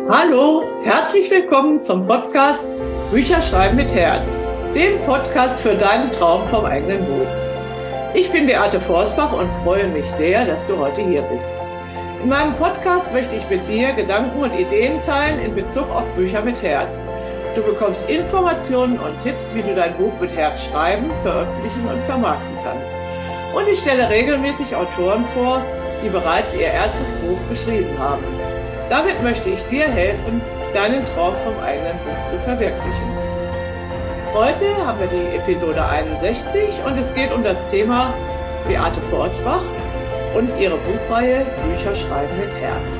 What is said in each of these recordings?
Hallo, herzlich willkommen zum Podcast Bücher schreiben mit Herz, dem Podcast für deinen Traum vom eigenen Buch. Ich bin Beate Forsbach und freue mich sehr, dass du heute hier bist. In meinem Podcast möchte ich mit dir Gedanken und Ideen teilen in Bezug auf Bücher mit Herz. Du bekommst Informationen und Tipps, wie du dein Buch mit Herz schreiben, veröffentlichen und vermarkten kannst. Und ich stelle regelmäßig Autoren vor, die bereits ihr erstes Buch geschrieben haben. Damit möchte ich dir helfen, deinen Traum vom eigenen Buch zu verwirklichen. Heute haben wir die Episode 61 und es geht um das Thema Beate Forsbach und ihre Buchreihe Bücher schreiben mit Herz.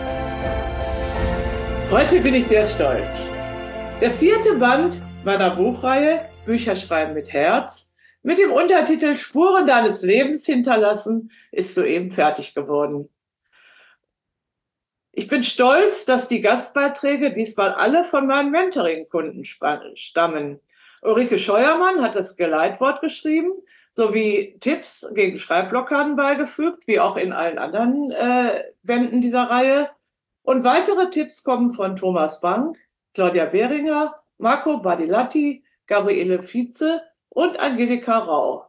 Heute bin ich sehr stolz. Der 4. Band meiner Buchreihe Bücher schreiben mit Herz mit dem Untertitel Spuren deines Lebens hinterlassen ist soeben fertig geworden. Ich bin stolz, dass die Gastbeiträge diesmal alle von meinen Mentoring-Kunden stammen. Ulrike Scheuermann hat das Geleitwort geschrieben, sowie Tipps gegen Schreibblockaden beigefügt, wie auch in allen anderen Bänden dieser Reihe. Und weitere Tipps kommen von Thomas Bank, Claudia Behringer, Marco Badilatti, Gabriele Vize und Angelika Rau.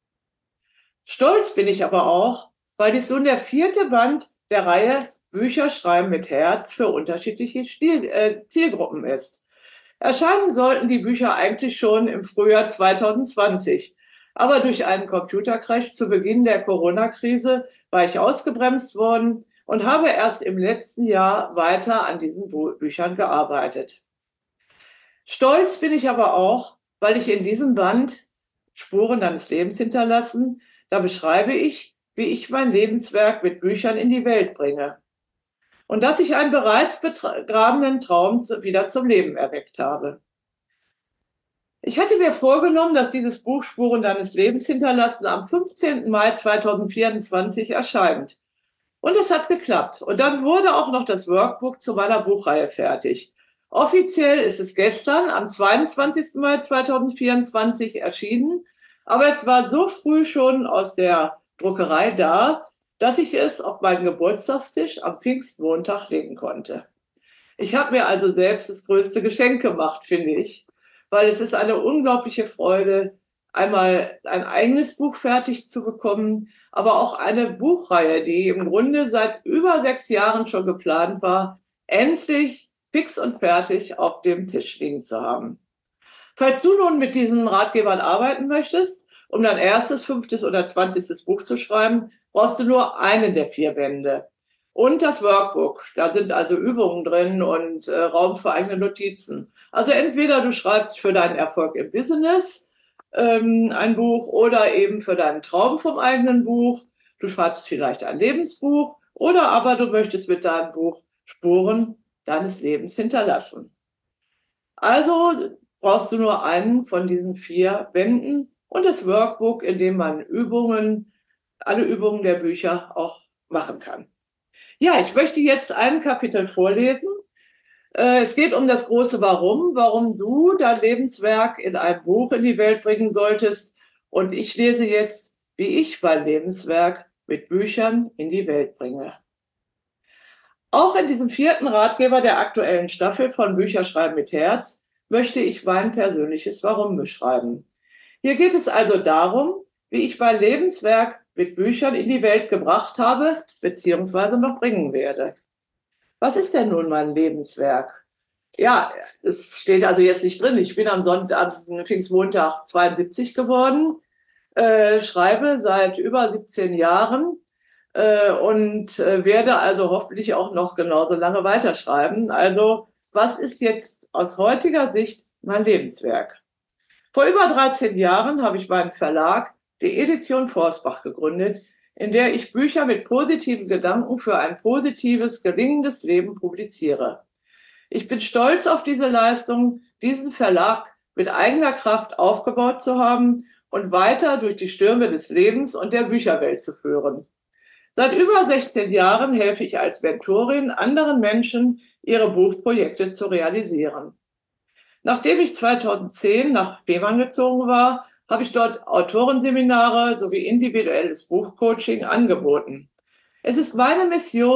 Stolz bin ich aber auch, weil dies nun der 4. Band der Reihe Bücher schreiben mit Herz für unterschiedliche Zielgruppen ist. Erscheinen sollten die Bücher eigentlich schon im Frühjahr 2020. Aber durch einen Computercrash zu Beginn der Corona-Krise war ich ausgebremst worden und habe erst im letzten Jahr weiter an diesen Büchern gearbeitet. Stolz bin ich aber auch, weil ich in diesem Band Spuren deines Lebens hinterlassen, da beschreibe ich, wie ich mein Lebenswerk mit Büchern in die Welt bringe. Und dass ich einen bereits begrabenen Traum wieder zum Leben erweckt habe. Ich hatte mir vorgenommen, dass dieses Buch Spuren deines Lebens hinterlassen am 15. Mai 2024 erscheint. Und es hat geklappt. Und dann wurde auch noch das Workbook zu meiner Buchreihe fertig. Offiziell ist es gestern, am 22. Mai 2024 erschienen, aber es war so früh schon aus der Druckerei da, dass ich es auf meinen Geburtstagstisch am Pfingstmontag legen konnte. Ich habe mir also selbst das größte Geschenk gemacht, finde ich, weil es ist eine unglaubliche Freude, einmal ein eigenes Buch fertig zu bekommen, aber auch eine Buchreihe, die im Grunde seit über 6 Jahren schon geplant war, endlich fix und fertig auf dem Tisch liegen zu haben. Falls du nun mit diesen Ratgebern arbeiten möchtest, um dein erstes, 5. oder 20. Buch zu schreiben, brauchst du nur einen der 4 Bände. Und das Workbook. Da sind also Übungen drin und Raum für eigene Notizen. Also entweder du schreibst für deinen Erfolg im Business ein Buch oder eben für deinen Traum vom eigenen Buch. Du schreibst vielleicht ein Lebensbuch oder aber du möchtest mit deinem Buch Spuren deines Lebens hinterlassen. Also brauchst du nur einen von diesen 4 Bänden und das Workbook, in dem man alle Übungen der Bücher auch machen kann. Ja, ich möchte jetzt ein Kapitel vorlesen. Es geht um das große warum du dein Lebenswerk in einem Buch in die Welt bringen solltest. Und ich lese jetzt, wie ich mein Lebenswerk mit Büchern in die Welt bringe. Auch in diesem 4. Ratgeber der aktuellen Staffel von Bücher schreiben mit Herz möchte ich mein persönliches Warum beschreiben. Hier geht es also darum, wie ich mein Lebenswerk mit Büchern in die Welt gebracht habe, beziehungsweise noch bringen werde. Was ist denn nun mein Lebenswerk? Ja, es steht also jetzt nicht drin. Ich bin am Pfingstmontag 72 geworden, schreibe seit über 17 Jahren und werde also hoffentlich auch noch genauso lange weiterschreiben. Also, was ist jetzt aus heutiger Sicht mein Lebenswerk? Vor über 13 Jahren habe ich meinen Verlag, die Edition Forsbach, gegründet, in der ich Bücher mit positiven Gedanken für ein positives, gelingendes Leben publiziere. Ich bin stolz auf diese Leistung, diesen Verlag mit eigener Kraft aufgebaut zu haben und weiter durch die Stürme des Lebens und der Bücherwelt zu führen. Seit über 16 Jahren helfe ich als Mentorin anderen Menschen, ihre Buchprojekte zu realisieren. Nachdem ich 2010 nach Fehmarn gezogen war, habe ich dort Autorenseminare sowie individuelles Buchcoaching angeboten. Es ist meine Mission,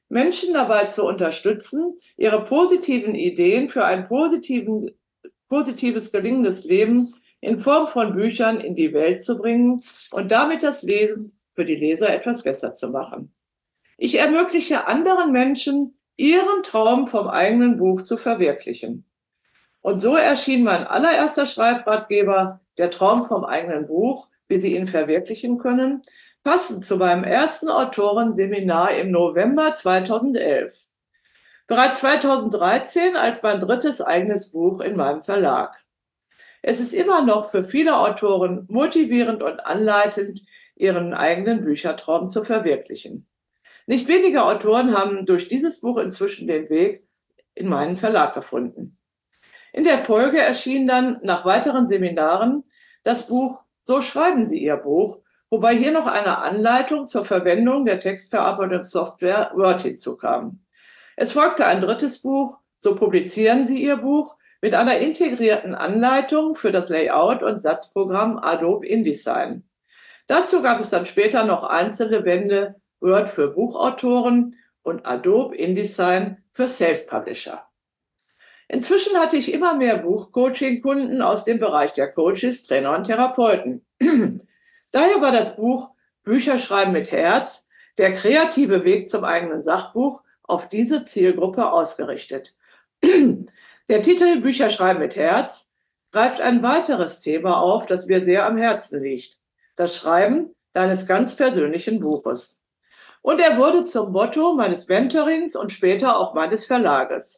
Menschen dabei zu unterstützen, ihre positiven Ideen für ein positives, gelingendes Leben in Form von Büchern in die Welt zu bringen und damit das Lesen für die Leser etwas besser zu machen. Ich ermögliche anderen Menschen, ihren Traum vom eigenen Buch zu verwirklichen. Und so erschien mein allererster Schreibratgeber, Der Traum vom eigenen Buch, wie Sie ihn verwirklichen können, passend zu meinem ersten Autorenseminar im November 2011. Bereits 2013 als mein drittes eigenes Buch in meinem Verlag. Es ist immer noch für viele Autoren motivierend und anleitend, ihren eigenen Büchertraum zu verwirklichen. Nicht wenige Autoren haben durch dieses Buch inzwischen den Weg in meinen Verlag gefunden. In der Folge erschien dann nach weiteren Seminaren das Buch So schreiben Sie Ihr Buch, wobei hier noch eine Anleitung zur Verwendung der Textverarbeitungssoftware Word hinzukam. Es folgte ein drittes Buch, So publizieren Sie Ihr Buch, mit einer integrierten Anleitung für das Layout und Satzprogramm Adobe InDesign. Dazu gab es dann später noch einzelne Bände Word für Buchautoren und Adobe InDesign für Self-Publisher. Inzwischen hatte ich immer mehr Buchcoaching-Kunden aus dem Bereich der Coaches, Trainer und Therapeuten. Daher war das Buch Bücher schreiben mit Herz, der kreative Weg zum eigenen Sachbuch, auf diese Zielgruppe ausgerichtet. Der Titel Bücher schreiben mit Herz greift ein weiteres Thema auf, das mir sehr am Herzen liegt: das Schreiben deines ganz persönlichen Buches. Und er wurde zum Motto meines Mentorings und später auch meines Verlages.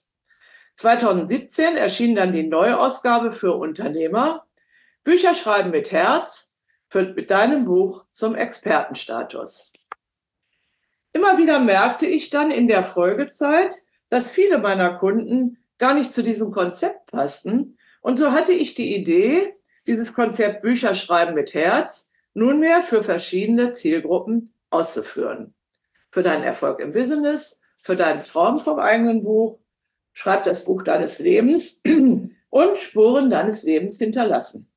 2017 erschien dann die Neuausgabe für Unternehmer, Bücher schreiben mit Herz, führt mit deinem Buch zum Expertenstatus. Immer wieder merkte ich dann in der Folgezeit, dass viele meiner Kunden gar nicht zu diesem Konzept passten. Und so hatte ich die Idee, dieses Konzept Bücher schreiben mit Herz nunmehr für verschiedene Zielgruppen auszuführen. Für deinen Erfolg im Business, für deinen Traum vom eigenen Buch, schreib das Buch deines Lebens und Spuren deines Lebens hinterlassen.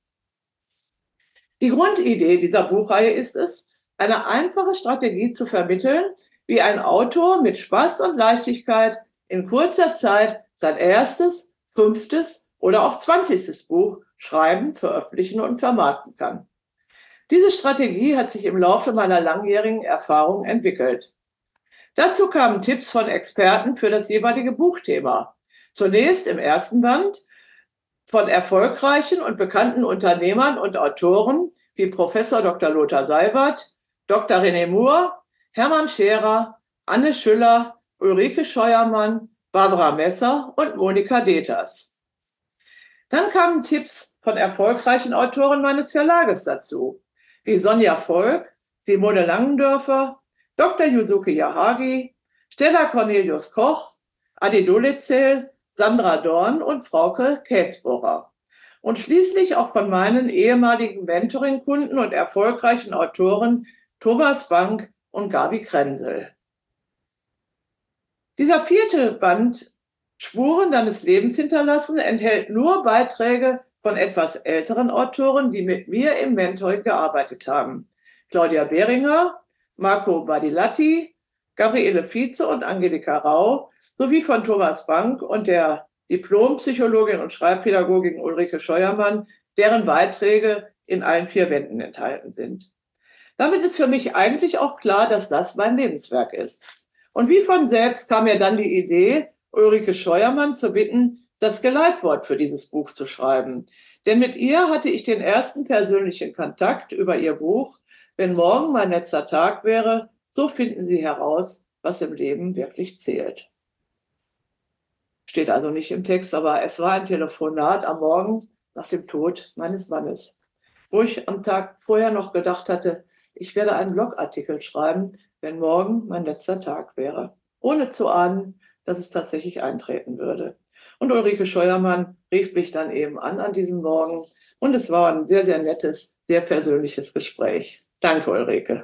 Die Grundidee dieser Buchreihe ist es, eine einfache Strategie zu vermitteln, wie ein Autor mit Spaß und Leichtigkeit in kurzer Zeit sein erstes, 5. oder auch 20. Buch schreiben, veröffentlichen und vermarkten kann. Diese Strategie hat sich im Laufe meiner langjährigen Erfahrung entwickelt. Dazu kamen Tipps von Experten für das jeweilige Buchthema. Zunächst im ersten Band von erfolgreichen und bekannten Unternehmern und Autoren wie Professor Dr. Lothar Seibert, Dr. René Moore, Hermann Scherer, Anne Schüller, Ulrike Scheuermann, Barbara Messer und Monika Deters. Dann kamen Tipps von erfolgreichen Autoren meines Verlages dazu, wie Sonja Volk, Simone Langendörfer, Dr. Yusuke Yahagi, Stella Cornelius Koch, Adi Dolitzel, Sandra Dorn und Frauke Kätzbohrer. Und schließlich auch von meinen ehemaligen Mentoring-Kunden und erfolgreichen Autoren Thomas Bank und Gabi Krenzel. Dieser 4. Band Spuren deines Lebens hinterlassen enthält nur Beiträge von etwas älteren Autoren, die mit mir im Mentoring gearbeitet haben. Claudia Behringer, Marco Badilatti, Gabriele Vize und Angelika Rau, sowie von Thomas Bank und der Diplompsychologin und Schreibpädagogin Ulrike Scheuermann, deren Beiträge in allen 4 Bänden enthalten sind. Damit ist für mich eigentlich auch klar, dass das mein Lebenswerk ist. Und wie von selbst kam mir dann die Idee, Ulrike Scheuermann zu bitten, das Geleitwort für dieses Buch zu schreiben. Denn mit ihr hatte ich den ersten persönlichen Kontakt über ihr Buch Wenn morgen mein letzter Tag wäre, so finden Sie heraus, was im Leben wirklich zählt. Steht also nicht im Text, aber es war ein Telefonat am Morgen nach dem Tod meines Mannes, wo ich am Tag vorher noch gedacht hatte, ich werde einen Blogartikel schreiben, wenn morgen mein letzter Tag wäre, ohne zu ahnen, dass es tatsächlich eintreten würde. Und Ulrike Scheuermann rief mich dann eben an diesem Morgen und es war ein sehr, sehr nettes, sehr persönliches Gespräch. Danke, Ulrike.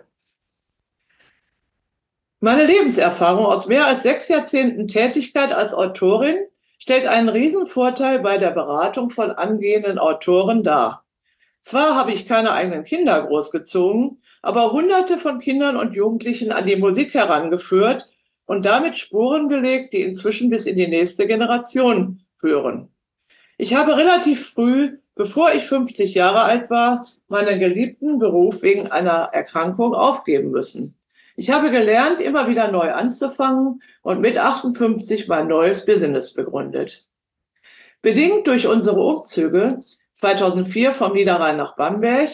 Meine Lebenserfahrung aus mehr als 6 Jahrzehnten Tätigkeit als Autorin stellt einen Riesenvorteil bei der Beratung von angehenden Autoren dar. Zwar habe ich keine eigenen Kinder großgezogen, aber Hunderte von Kindern und Jugendlichen an die Musik herangeführt und damit Spuren gelegt, die inzwischen bis in die nächste Generation führen. Ich habe relativ früh, bevor ich 50 Jahre alt war, meinen geliebten Beruf wegen einer Erkrankung aufgeben müssen. Ich habe gelernt, immer wieder neu anzufangen und mit 58 mein neues Business begründet. Bedingt durch unsere Umzüge 2004 vom Niederrhein nach Bamberg,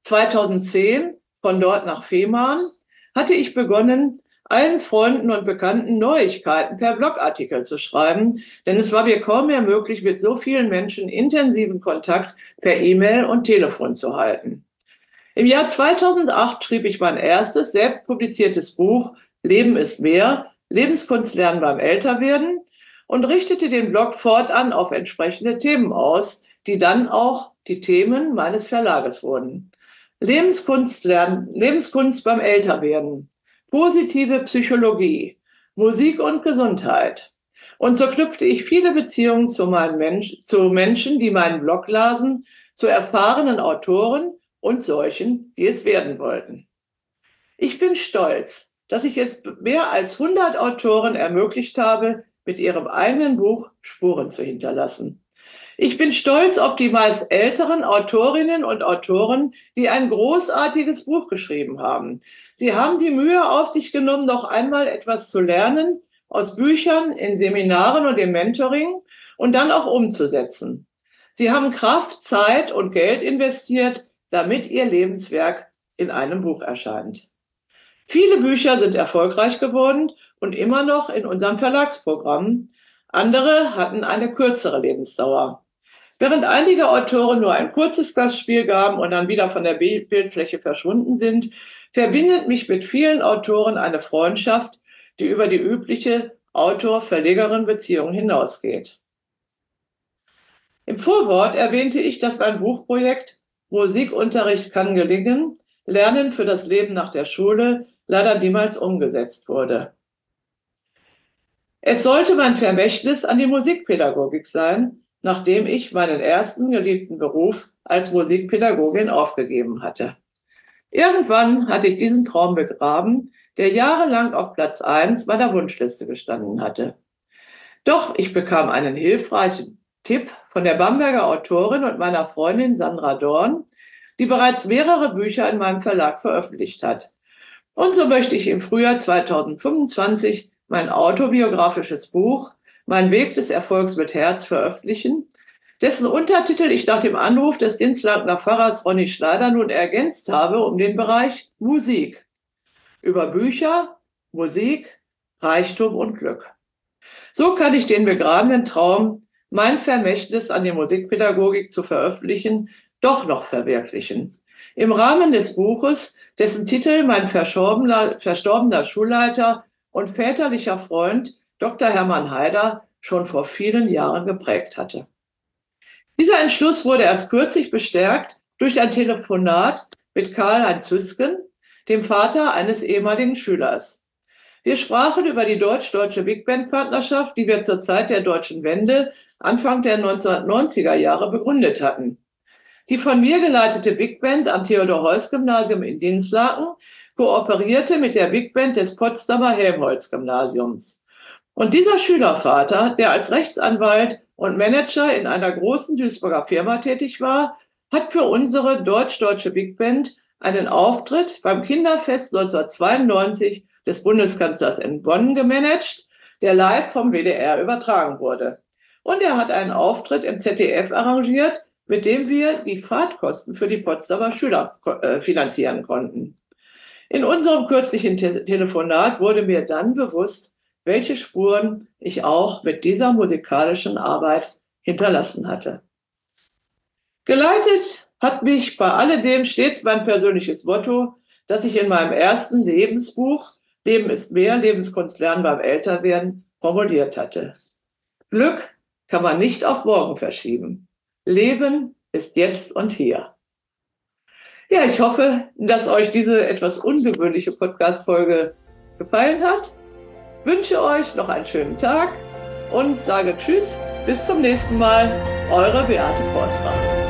2010 von dort nach Fehmarn, hatte ich begonnen, allen Freunden und Bekannten Neuigkeiten per Blogartikel zu schreiben, denn es war mir kaum mehr möglich, mit so vielen Menschen intensiven Kontakt per E-Mail und Telefon zu halten. Im Jahr 2008 schrieb ich mein erstes selbst publiziertes Buch Leben ist mehr, Lebenskunst lernen beim Älterwerden und richtete den Blog fortan auf entsprechende Themen aus, die dann auch die Themen meines Verlages wurden. Lebenskunst lernen, Lebenskunst beim Älterwerden, positive Psychologie, Musik und Gesundheit. Und so knüpfte ich viele Beziehungen zu Menschen, die meinen Blog lasen, zu erfahrenen Autoren und solchen, die es werden wollten. Ich bin stolz, dass ich jetzt mehr als 100 Autoren ermöglicht habe, mit ihrem eigenen Buch Spuren zu hinterlassen. Ich bin stolz auf die meist älteren Autorinnen und Autoren, die ein großartiges Buch geschrieben haben. Sie haben die Mühe auf sich genommen, noch einmal etwas zu lernen aus Büchern, in Seminaren und im Mentoring und dann auch umzusetzen. Sie haben Kraft, Zeit und Geld investiert, damit ihr Lebenswerk in einem Buch erscheint. Viele Bücher sind erfolgreich geworden und immer noch in unserem Verlagsprogramm. Andere hatten eine kürzere Lebensdauer. Während einige Autoren nur ein kurzes Gastspiel gaben und dann wieder von der Bildfläche verschwunden sind, verbindet mich mit vielen Autoren eine Freundschaft, die über die übliche Autor-Verlegerin-Beziehung hinausgeht. Im Vorwort erwähnte ich, dass mein Buchprojekt Musikunterricht kann gelingen, Lernen für das Leben nach der Schule leider niemals umgesetzt wurde. Es sollte mein Vermächtnis an die Musikpädagogik sein, nachdem ich meinen ersten geliebten Beruf als Musikpädagogin aufgegeben hatte. Irgendwann hatte ich diesen Traum begraben, der jahrelang auf Platz 1 meiner Wunschliste gestanden hatte. Doch ich bekam einen hilfreichen Tipp von der Bamberger Autorin und meiner Freundin Sandra Dorn, die bereits mehrere Bücher in meinem Verlag veröffentlicht hat. Und so möchte ich im Frühjahr 2025 mein autobiografisches Buch Mein Weg des Erfolgs mit Herz veröffentlichen, dessen Untertitel ich nach dem Anruf des Dinslakener Pfarrers Ronny Schneider nun ergänzt habe um den Bereich Musik. Über Bücher, Musik, Reichtum und Glück. So kann ich den begrabenen Traum, mein Vermächtnis an die Musikpädagogik zu veröffentlichen, doch noch verwirklichen. Im Rahmen des Buches, dessen Titel mein verstorbener Schulleiter und väterlicher Freund Dr. Hermann Haider schon vor vielen Jahren geprägt hatte. Dieser Entschluss wurde erst kürzlich bestärkt durch ein Telefonat mit Karl-Heinz Hüsken, dem Vater eines ehemaligen Schülers. Wir sprachen über die deutsch-deutsche Big Band-Partnerschaft, die wir zur Zeit der deutschen Wende Anfang der 1990er Jahre begründet hatten. Die von mir geleitete Big Band am Theodor-Heuss-Gymnasium in Dinslaken kooperierte mit der Big Band des Potsdamer Helmholtz-Gymnasiums. Und dieser Schülervater, der als Rechtsanwalt und Manager in einer großen Duisburger Firma tätig war, hat für unsere deutsch-deutsche Big Band einen Auftritt beim Kinderfest 1992 des Bundeskanzlers in Bonn gemanagt, der live vom WDR übertragen wurde. Und er hat einen Auftritt im ZDF arrangiert, mit dem wir die Fahrtkosten für die Potsdamer Schüler finanzieren konnten. In unserem kürzlichen Telefonat wurde mir dann bewusst, welche Spuren ich auch mit dieser musikalischen Arbeit hinterlassen hatte. Geleitet hat mich bei alledem stets mein persönliches Motto, das ich in meinem ersten Lebensbuch Leben ist mehr, Lebenskunst lernen beim Älterwerden formuliert hatte. Glück kann man nicht auf morgen verschieben. Leben ist jetzt und hier. Ja, ich hoffe, dass euch diese etwas ungewöhnliche Podcast-Folge gefallen hat. Wünsche euch noch einen schönen Tag und sage Tschüss, bis zum nächsten Mal, eure Beate Forsbach.